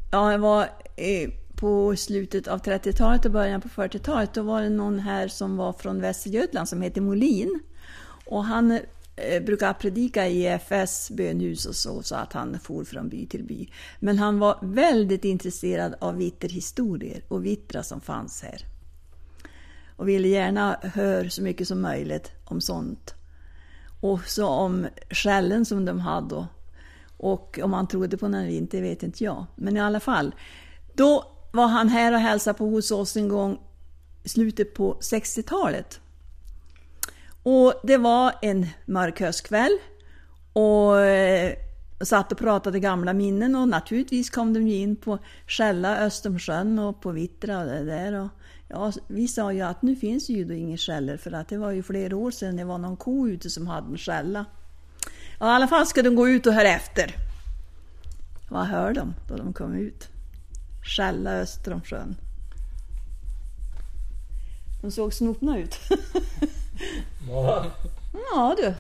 Ja, det var på slutet av 30-talet och början på 40-talet. Då var det någon här som var från Västergötland som heter Molin. Och han brukar predika i EFS bönhus och så att han for från by till by. Men han var väldigt intresserad av vitterhistorier och vittra som fanns här. Och ville gärna höra så mycket som möjligt om sånt. Och så om skällen som de hade. Och om han trodde på den eller inte vet inte jag. Men i alla fall, då var han här och hälsade på hos oss en gång i slutet på 60-talet. Och det var en mörk höstkväll och satt och pratade gamla minnen och naturligtvis kom de ju in på Skälla, Östermsjön och på Vittra och det där. Och ja, vi sa ju att nu finns ju då ingen skäller för att det var ju flera år sedan det var någon ko ute som hade en skälla. Ja, i alla fall ska de gå ut och höra efter. Vad hör de då de kom ut? Skälla öster om sjön. De såg snopna ut. Ja. Ja du.